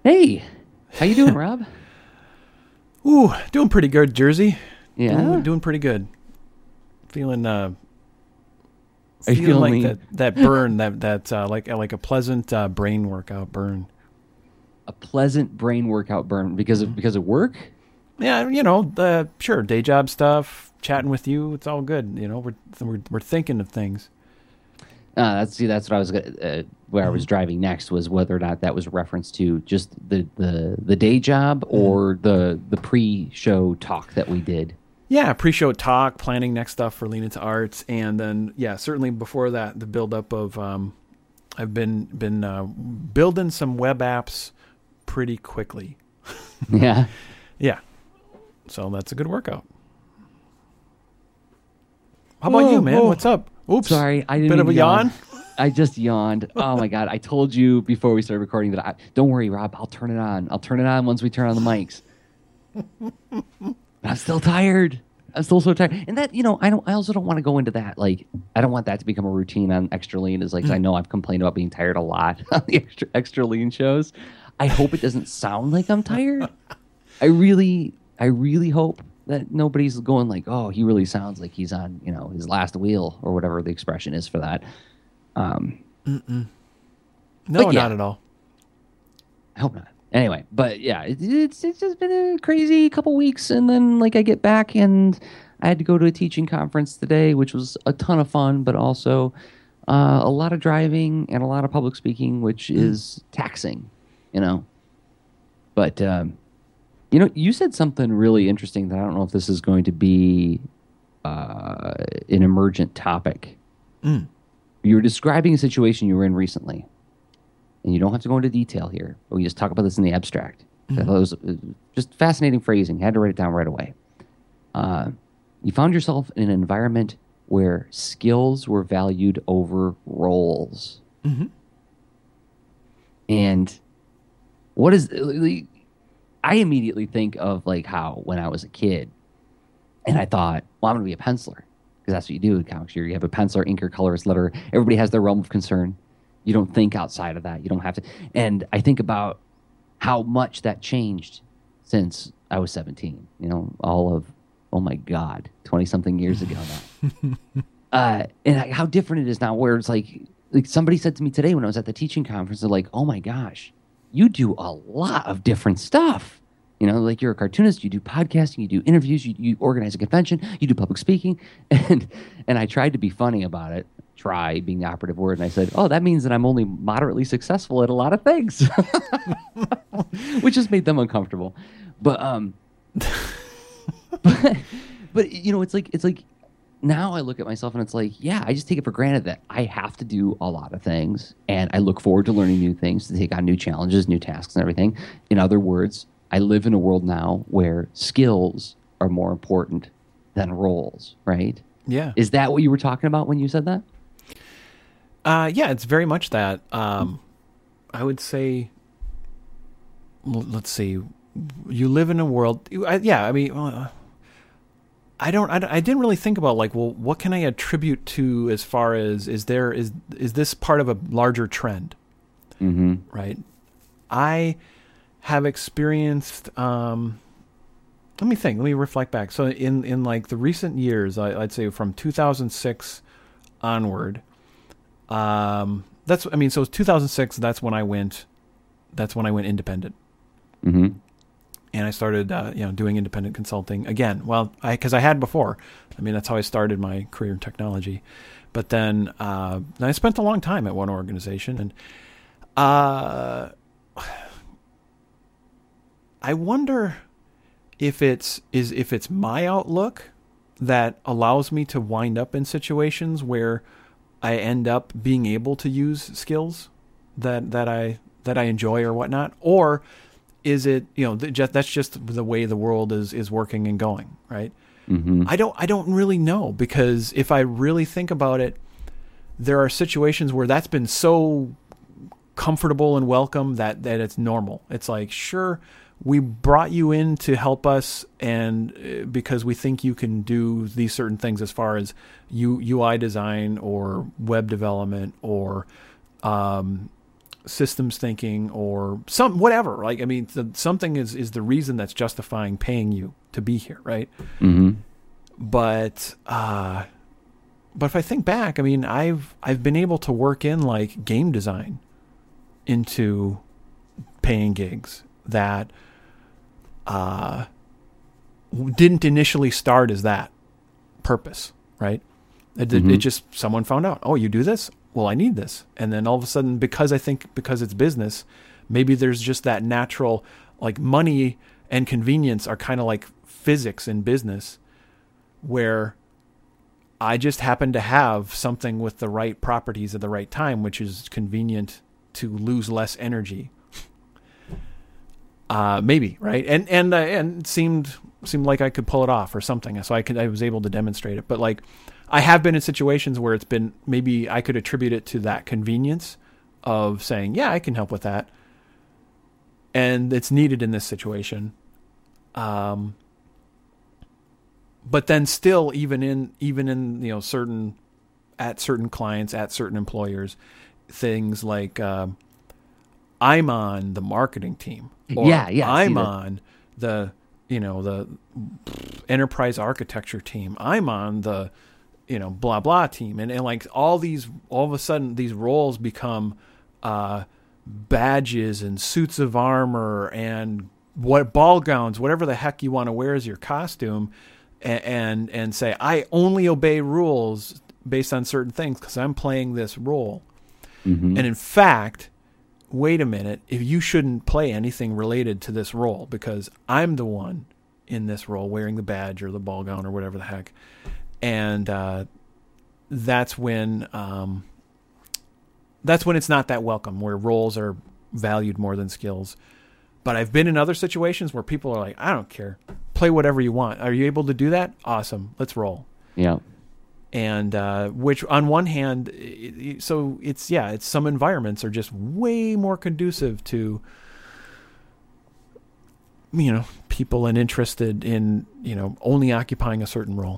Hey, how you doing, Rob? Ooh, doing pretty good, Jersey. Yeah. Doing pretty good. Feeling Are you feeling like me? that burn that like a pleasant brain workout burn. A pleasant brain workout burn because of work? Yeah, sure, day job stuff, chatting with you, it's all good. We're thinking of things. That's what I was where I was driving next was whether or not that was a reference to just the day job or the pre-show talk that we did. Yeah, pre-show talk, planning next stuff for Lean Into Arts, and then certainly before that, the buildup of I've been building some web apps pretty quickly. Yeah. Yeah, so that's a good workout. How about you, man? What's up? Oops. Sorry, I didn't Bit mean of to a yawn? I just yawned. Oh my God. I told you before we started recording that don't worry, Rob, I'll turn it on. I'll turn it on once we turn on the mics. I'm still tired. I'm still so tired. And that, I also don't want to go into that. Like, I don't want that to become a routine on Extra Lean. Is like, I know I've complained about being tired a lot on the extra Lean shows. I hope it doesn't sound like I'm tired. I really hope that nobody's going like, oh, he really sounds like he's on, his last wheel or whatever the expression is for that. No, But yeah. not at all. I hope not. Anyway, but yeah, it's just been a crazy couple weeks, and then like I get back and I had to go to a teaching conference today, which was a ton of fun, but also a lot of driving and a lot of public speaking, which is taxing, But you said something really interesting that I don't know if this is going to be an emergent topic. You were describing a situation you were in recently. And you don't have to go into detail here, but we just talk about this in the abstract. I thought it was just fascinating phrasing. Had to write it down right away. You found yourself in an environment where skills were valued over roles. And what is... I immediately think of like how when I was a kid, and I thought, well, I'm going to be a penciler. Because that's what you do in comics. You have a penciler, inker, colorist, letterer. Everybody has their realm of concern. You don't think outside of that. You don't have to. And I think about how much that changed since I was 17. All of, oh my God, 20-something years ago now. And how different it is now, where it's like somebody said to me today when I was at the teaching conference, they're like, oh my gosh, you do a lot of different stuff. Like you're a cartoonist, you do podcasting, you do interviews, you organize a convention, you do public speaking. And I tried to be funny about it. Try being the operative word. And I said, oh, that means that I'm only moderately successful at a lot of things, which just made them uncomfortable. But it's like now I look at myself and it's like, yeah, I just take it for granted that I have to do a lot of things. And I look forward to learning new things, to take on new challenges, new tasks and everything. In other words, I live in a world now where skills are more important than roles, right? Yeah. Is that what you were talking about when you said that? Yeah, it's very much that. I would say, let's see, you live in a world. I didn't really think about like, well, what can I attribute to as far as is this part of a larger trend? Right. I have experienced. Let me think. Let me reflect back. So in like the recent years, I'd say from 2006 onward. So 2006. That's when I went independent. And I started, doing independent consulting again. Well, because I had before. That's how I started my career in technology. But then I spent a long time at one organization, and I wonder if it's my outlook that allows me to wind up in situations where I end up being able to use skills that I enjoy or whatnot, or is it that's just the way the world is working and going, right? I don't really know, because if I really think about it, there are situations where that's been so comfortable and welcome that it's normal. It's like, sure, we brought you in to help us, and because we think you can do these certain things as far as UI design or web development or systems thinking or whatever. Like, I mean, something is the reason that's justifying paying you to be here, right? Mm-hmm. But if I think back, I mean, I've been able to work in like game design into paying gigs that didn't initially start as that purpose, right? It just, someone found out, oh, you do this? Well, I need this. And then all of a sudden, because it's business, maybe there's just that natural, like, money and convenience are kind of like physics in business, where I just happen to have something with the right properties at the right time, which is convenient to lose less energy. Maybe, right? And it seemed like I could pull it off or something. So I was able to demonstrate it. But like, I have been in situations where it's been, maybe I could attribute it to that convenience of saying, yeah, I can help with that. And it's needed in this situation. But then still, even in certain clients, at certain employers, things like I'm on the marketing team, or I'm on the enterprise architecture team, I'm on the blah blah team, and like all of a sudden these roles become badges and suits of armor and what ball gowns, whatever the heck you want to wear as your costume. And say, I only obey rules based on certain things because I'm playing this role. Mm-hmm. And in fact, wait a minute, if you shouldn't play anything related to this role because I'm the one in this role wearing the badge or the ball gown or whatever the heck. And that's when it's not that welcome, where roles are valued more than skills. But I've been in other situations where people are like, I don't care. Play whatever you want. Are you able to do that? Awesome. Let's roll. Yeah. And which on one hand, it's some environments are just way more conducive to, people and interested in, only occupying a certain role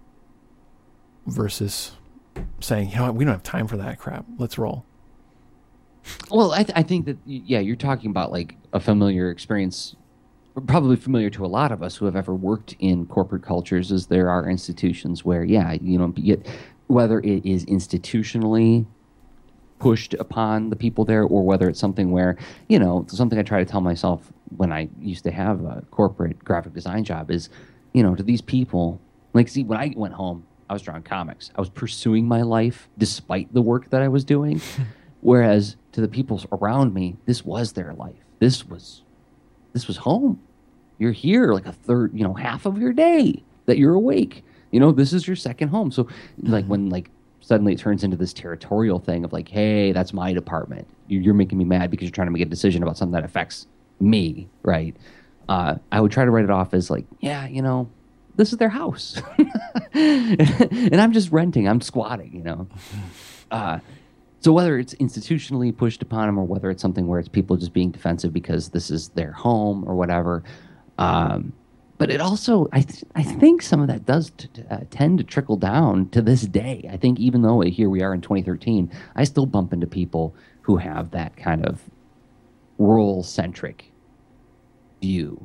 versus saying, we don't have time for that crap. Let's roll. Well, I think that, you're talking about like a familiar experience, probably familiar to a lot of us who have ever worked in corporate cultures, is there are institutions where, whether it is institutionally pushed upon the people there or whether it's something where, something I try to tell myself when I used to have a corporate graphic design job is, to these people, like, see, when I went home, I was drawing comics. I was pursuing my life despite the work that I was doing. Whereas to the people around me, this was their life. This was home. You're here like a third, half of your day that you're awake. This is your second home. So like when like suddenly it turns into this territorial thing of like, hey, that's my department. You're making me mad because you're trying to make a decision about something that affects me, right? I would try to write it off as like, this is their house. And I'm just renting. I'm squatting, So whether it's institutionally pushed upon them or whether it's something where it's people just being defensive because this is their home or whatever, but it also, I think some of that does tend to trickle down to this day. I think even though here we are in 2013, I still bump into people who have that kind of role-centric view.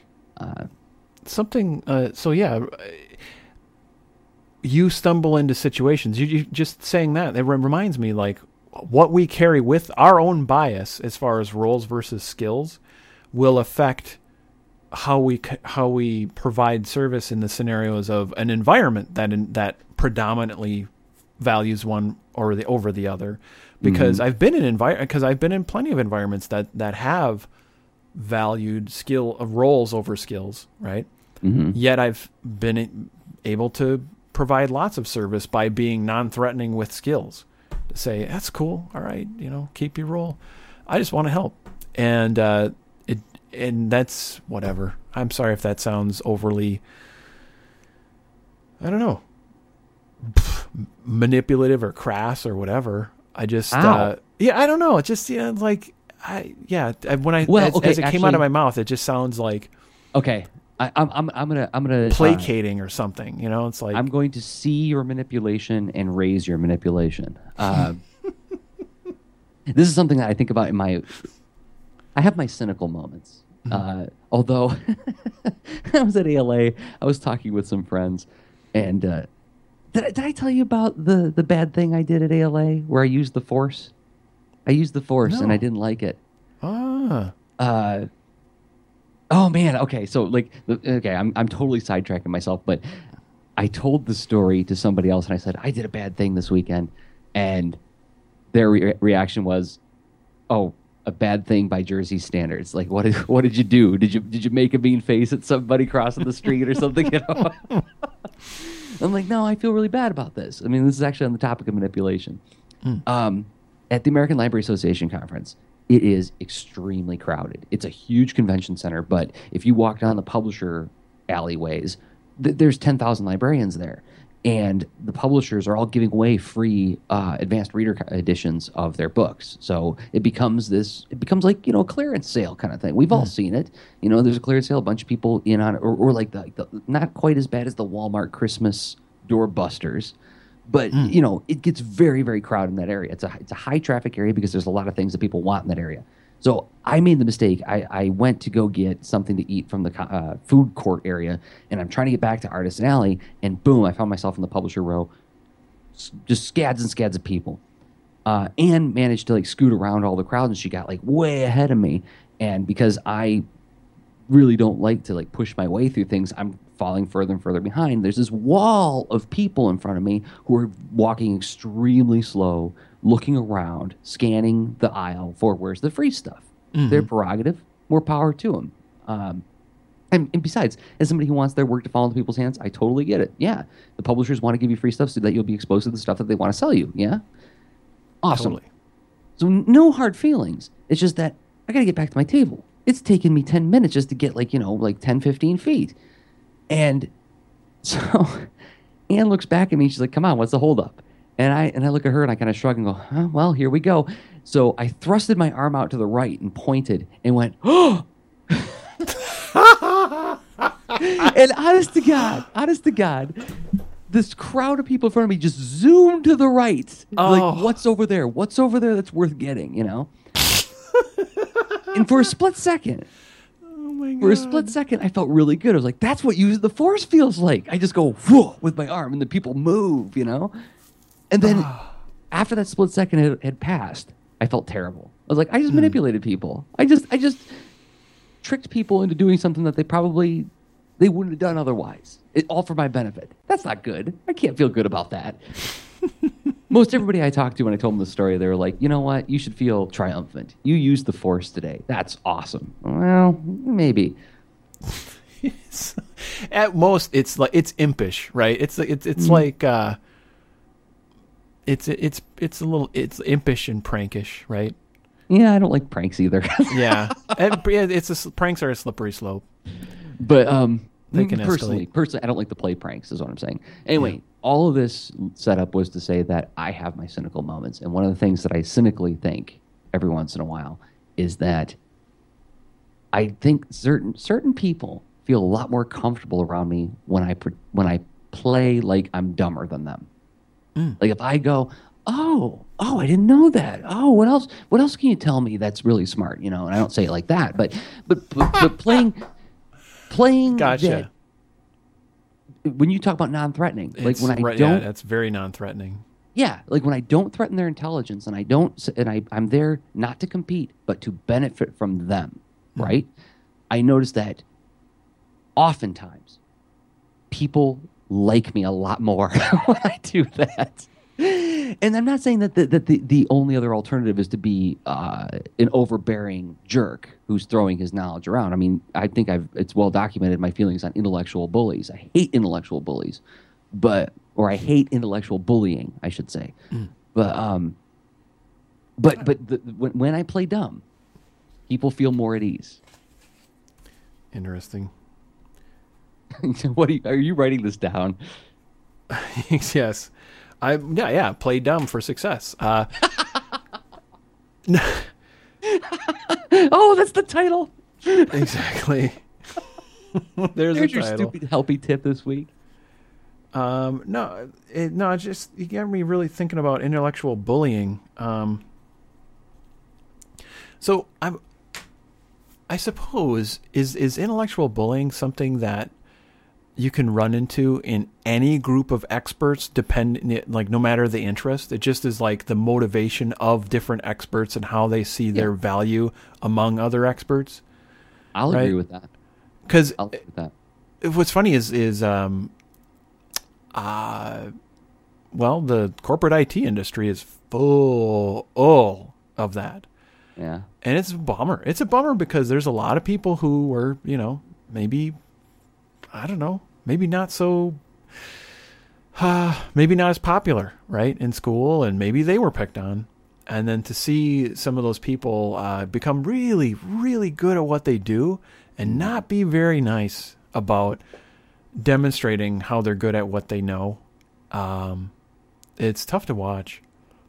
You stumble into situations. You just saying that, it reminds me, like, what we carry with our own bias as far as roles versus skills will affect how we provide service in the scenarios of an environment that predominantly values one over the other. Because I've been in plenty of environments that have valued roles over skills, right? Mm-hmm. Yet I've been able to provide lots of service by being non-threatening with skills. To say, that's cool, all right, keep your role. I just want to help. And that's whatever. I'm sorry if that sounds overly, I don't know, manipulative or crass or whatever. I just, I don't know. It just, as it came out of my mouth, it just sounds like, okay, I'm gonna placating or something. It's like, I'm going to see your manipulation and raise your manipulation. This is something that I think about in my. I have my cynical moments. Although I was at ALA, I was talking with some friends, and did I tell you about the bad thing I did at ALA where I used the Force? I used the Force and I No. didn't like it. Ah. Uh, oh man, okay, so like, okay, I'm totally sidetracking myself, but I told the story to somebody else and I said I did a bad thing this weekend, and their reaction was, "Oh, a bad thing by Jersey standards. Like, what did you do? Did you make a mean face at somebody crossing the street or something?" You know? I'm like, no, I feel really bad about this. I mean, this is actually on the topic of manipulation. Um, at the American Library Association conference, it is extremely crowded. It's a huge convention center, but if you walk down the publisher alleyways, there's 10,000 librarians there. And the publishers are all giving away free advanced reader editions of their books. So it becomes like, a clearance sale kind of thing. We've all seen it. There's a clearance sale, a bunch of people in on it, or like the not quite as bad as the Walmart Christmas doorbusters. But, it gets very, very crowded in that area. It's a high traffic area because there's a lot of things that people want in that area. So I made the mistake. I went to go get something to eat from the food court area, and I'm trying to get back to Artisan Alley, and boom, I found myself in the publisher row, just scads and scads of people. Anne managed to like scoot around all the crowd, and she got like way ahead of me. And because I really don't like to like push my way through things, I'm falling further and further behind. There's this wall of people in front of me who are walking extremely slow, looking around, scanning the aisle for where's the free stuff. Their prerogative, more power to them. And besides, as somebody who wants their work to fall into people's hands, I totally get it. Yeah, the publishers want to give you free stuff so that you'll be exposed to the stuff that they want to sell you. Yeah, awesome. Totally. So no hard feelings. It's just that I got to get back to my table. It's taken me 10 minutes just to get like 10, 15 feet. And so Anne looks back at me. She's like, "Come on, what's the holdup?" And I look at her and I kind of shrug and go, "Well, here we go." So I thrusted my arm out to the right and pointed and went, "Oh!" And honest to God, this crowd of people in front of me just zoomed to the right. Like, what's over there? What's over there that's worth getting, And for a split second, I felt really good. I was like, that's what using the Force feels like. I just go whoa with my arm and the people move, And then after that split second had passed, I felt terrible. I was like, I just manipulated people. I just tricked people into doing something that they wouldn't have done otherwise. All for my benefit. That's not good. I can't feel good about that. Most everybody I talked to when I told them the story, they were like, "You know what? You should feel triumphant. You used the Force today. That's awesome." Well, maybe. At most, it's impish, right? It's like it's a little impish and prankish, right? Yeah, I don't like pranks either. Yeah, pranks are a slippery slope. But They can personally, I don't like to play pranks, is what I'm saying. Anyway, all of this setup was to say that I have my cynical moments. And one of the things that I cynically think every once in a while is that I think certain people feel a lot more comfortable around me when I play like I'm dumber than them. Like if I go, oh, I didn't know that. Oh, what else? What else can you tell me that's really smart? And I don't say it like that, but playing Gotcha. that, when you talk about non-threatening, like when I don't, yeah, that's very non-threatening. Yeah, like when I don't threaten their intelligence, and I'm there not to compete, but to benefit from them, right? I notice that oftentimes people like me a lot more when I do that. And I'm not saying that the only other alternative is to be an overbearing jerk who's throwing his knowledge around. I mean, I think it's well documented my feelings on intellectual bullies. I hate intellectual bullies, or I hate intellectual bullying, I should say. But when I play dumb, people feel more at ease. Interesting. Are you writing this down? Yes. Play dumb for success. Oh, that's the title. Exactly. There's a your title. stupid helpy tip this week. No, just you got me really thinking about intellectual bullying. So I suppose is intellectual bullying something that you can run into in any group of experts, like no matter the interest. It just is like the motivation of different experts and how they see their value among other experts. I'll agree with that. Because I'll agree with that. What's funny is well, the corporate IT industry is full of that. Yeah. And it's a bummer. It's a bummer because there's a lot of people who were, maybe, I don't know, maybe not so, maybe not as popular, right, in school, and maybe they were picked on. And then to see some of those people become really, really good at what they do and not be very nice about demonstrating how they're good at what they know, it's tough to watch.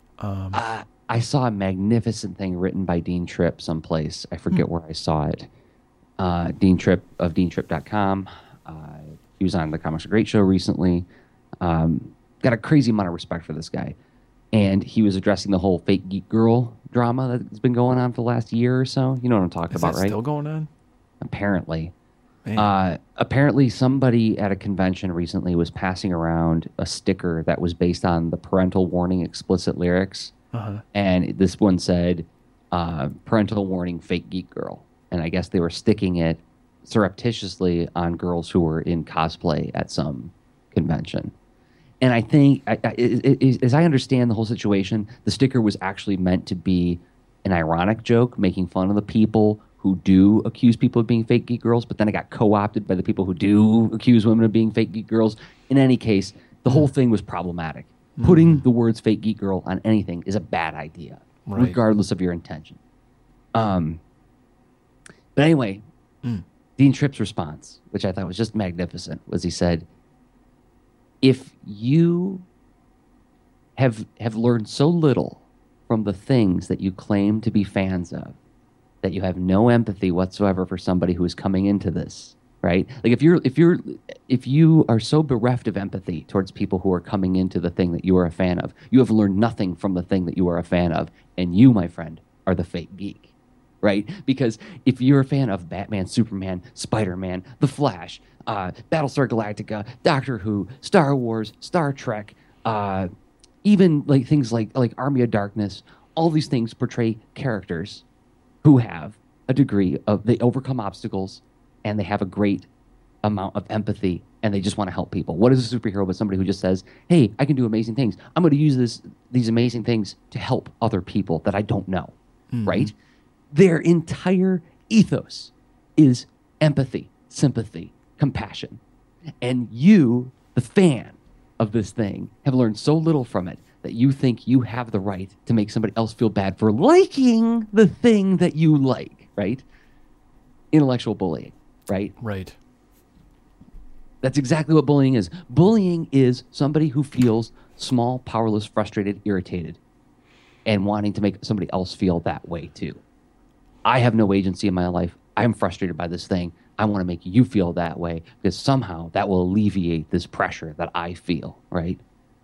I saw a magnificent thing written by Dean Tripp someplace. I forget where I saw it. Dean Tripp of DeanTripp.com. He was on the Comics Are Great show recently. Got a crazy amount of respect for this guy. And he was addressing the whole fake geek girl drama that's been going on for the last year or so. You know what I'm talking about, right? Still going on? Apparently. Apparently somebody at a convention recently was passing around a sticker that was based on the parental warning explicit lyrics. And this one said, parental warning, fake geek girl. And I guess they were sticking it surreptitiously on girls who were in cosplay at some convention. And I think, as I understand the whole situation, the sticker was actually meant to be an ironic joke, making fun of the people who do accuse people of being fake geek girls, but then it got co-opted by the people who do accuse women of being fake geek girls. In any case, the whole thing was problematic. Putting the words fake geek girl on anything is a bad idea, regardless of your intention. But anyway, Dean Tripp's response, which I thought was just magnificent, was he said, if you have learned so little from the things that you claim to be fans of, that you have no empathy whatsoever for somebody who is coming into this, right? Like if you are so bereft of empathy towards people who are coming into the thing that you are a fan of, you have learned nothing from the thing that you are a fan of, and you, my friend, are the fake geek, right? Because if you're a fan of Batman, Superman, Spider-Man, The Flash, Battlestar Galactica, Doctor Who, Star Wars, Star Trek, even like things like Army of Darkness, all these things portray characters who have a degree of, they overcome obstacles and they have a great amount of empathy and they just want to help people. What is a superhero but somebody who just says, hey, I can do amazing things. I'm going to use these amazing things to help other people that I don't know, right? Their entire ethos is empathy, sympathy, compassion. And you, the fan of this thing, have learned so little from it that you think you have the right to make somebody else feel bad for liking the thing that you like, right? Intellectual bullying, right? Right. That's exactly what bullying is. Bullying is somebody who feels small, powerless, frustrated, irritated, and wanting to make somebody else feel that way too. I have no agency in my life. I'm frustrated by this thing. I want to make you feel that way because somehow that will alleviate this pressure that I feel, right?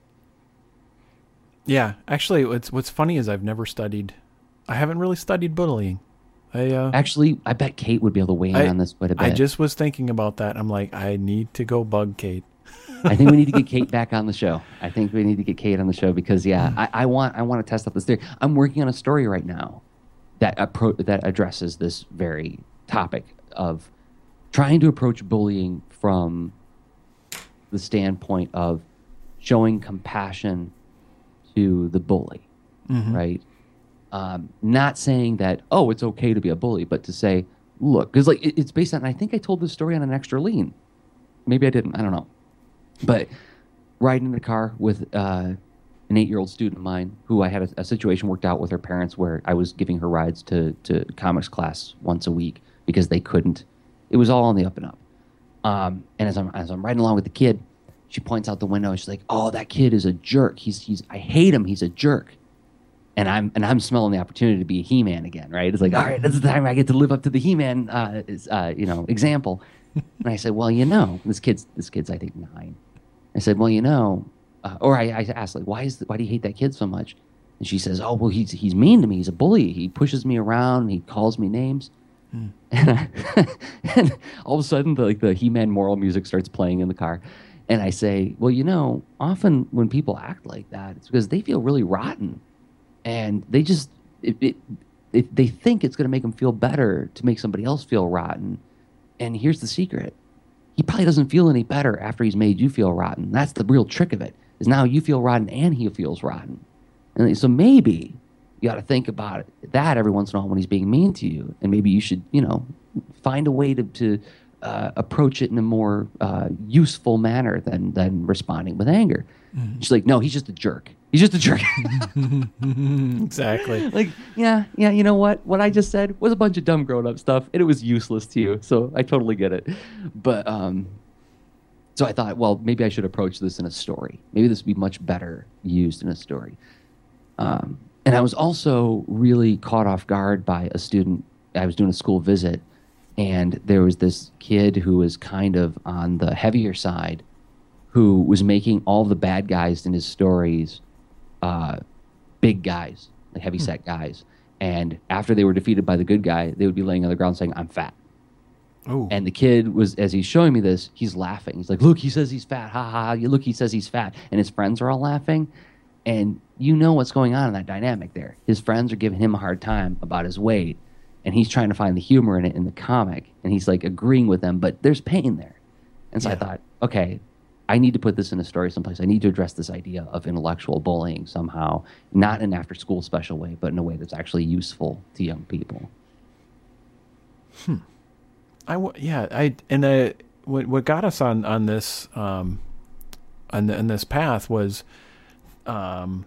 Yeah, actually, what's funny is I haven't really studied bullying. Actually, I bet Kate would be able to weigh in on this quite a bit. I just was thinking about that. I'm like, I need to go bug Kate. I think we need to get Kate back on the show. I think we need to get Kate on the show because, I want to test out this theory. I'm working on a story right now that addresses this very topic of trying to approach bullying from the standpoint of showing compassion to the bully, right? Not saying that, oh, it's okay to be a bully, but to say, look, because like it's based on, I think I told this story on an Extra Lean. Maybe I didn't, I don't know. But riding in the car with an 8-year-old student of mine who I had a situation worked out with her parents where I was giving her rides to comics class once a week because they couldn't. It was all on the up and up. And as I'm riding along with the kid, she points out the window and she's like, oh, that kid is a jerk. I hate him. He's a jerk. And I'm smelling the opportunity to be a He-Man again, right? It's like, all right, this is the time I get to live up to the He-Man, example. And I said, well, this kid's I think 9. I said, well, or I asked, like, why do you hate that kid so much? And she says, "Oh, well, he's mean to me. He's a bully. He pushes me around. He calls me names." And, and all of a sudden, the He-Man moral music starts playing in the car. And I say, "Well, often when people act like that, it's because they feel really rotten. And they just, they think it's going to make them feel better to make somebody else feel rotten. And here's the secret. He probably doesn't feel any better after he's made you feel rotten. That's the real trick of it, is now you feel rotten and he feels rotten. And so maybe you got to think about that every once in a while when he's being mean to you. And maybe you should, find a way to approach it in a more useful manner than responding with anger." She's like, "No, he's just a jerk. He's just a jerk." Exactly. Like, yeah, you know what I just said was a bunch of dumb grown-up stuff, and it was useless to you, so I totally get it. But so I thought, well, maybe I should approach this in a story. Maybe this would be much better used in a story. And I was also really caught off guard by a student. I was doing a school visit, and there was this kid who was kind of on the heavier side, who was making all the bad guys in his stories big guys, like heavy-set guys. And after they were defeated by the good guy, they would be laying on the ground saying, "I'm fat." Oh. And the kid was, as he's showing me this, he's laughing. He's like, "Look, he says he's fat. Ha ha ha. Look, he says he's fat." And his friends are all laughing. And you know what's going on in that dynamic there. His friends are giving him a hard time about his weight, and he's trying to find the humor in it in the comic. And he's like agreeing with them, but there's pain there. And so I thought, okay, I need to put this in a story someplace. I need to address this idea of intellectual bullying somehow, not in an after-school special way, but in a way that's actually useful to young people. What got us on this on this path was the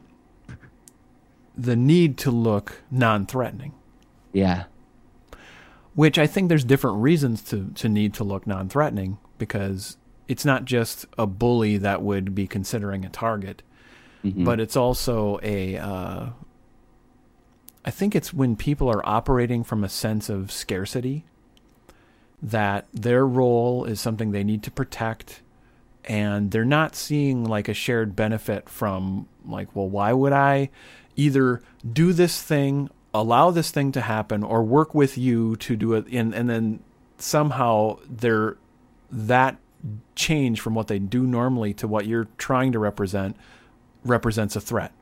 need to look non-threatening. Yeah. Which I think there's different reasons to need to look non-threatening, because it's not just a bully that would be considering a target, but it's also I think it's when people are operating from a sense of scarcity, that their role is something they need to protect, and they're not seeing like a shared benefit from, like, well, why would I either do this thing, allow this thing to happen, or work with you to do it, and then somehow that change from what they do normally to what you're trying to represents a threat.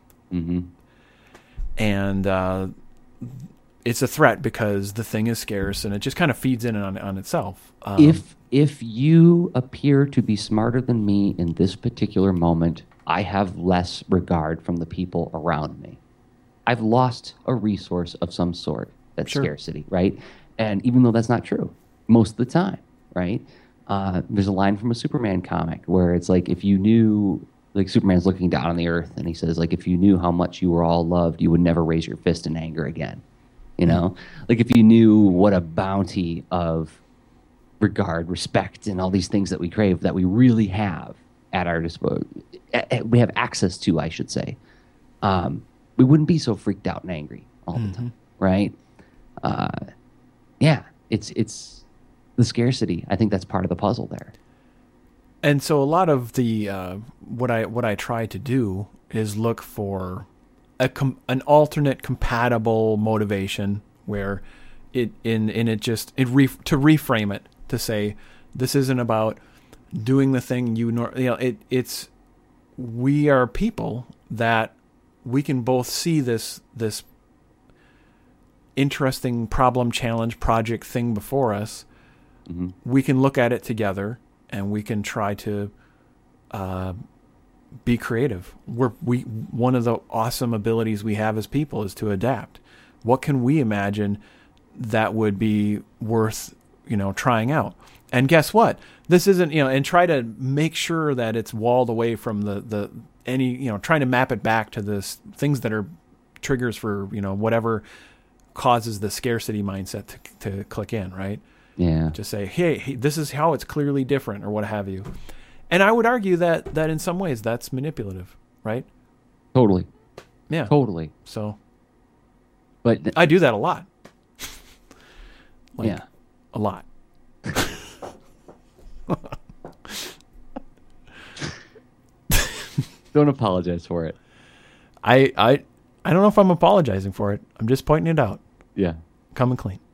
And it's a threat because the thing is scarce, and it just kind of feeds in on itself. If you appear to be smarter than me in this particular moment, I have less regard from the people around me. I've lost a resource of some sort. That's scarcity, right? And even though that's not true most of the time, right? There's a line from a Superman comic where it's like, if you knew, like, Superman's looking down on the earth, and he says, like, if you knew how much you were all loved, you would never raise your fist in anger again. You know, like, if you knew what a bounty of regard, respect, and all these things that we crave, that we really have at our disposal, we have access to, I should say, we wouldn't be so freaked out and angry all the time, right? It's the scarcity. I think that's part of the puzzle there. And so a lot of the what I try to do is look for an alternate compatible motivation where to reframe it, to say, this isn't about doing the thing it's we are people that we can both see this interesting problem, challenge, project thing before us. We can look at it together, and we can try to be creative. One of the awesome abilities we have as people is to adapt. What can we imagine that would be worth, trying out? And guess what? This isn't, and try to make sure that it's walled away from trying to map it back to this things that are triggers for, whatever causes the scarcity mindset to click in, right? Yeah. Just say, hey, this is how it's clearly different, or what have you. And I would argue that in some ways that's manipulative, right? Totally. Yeah. Totally. So, but I do that a lot. A lot. Don't apologize for it. I I don't know if I'm apologizing for it. I'm just pointing it out. Yeah. Coming clean.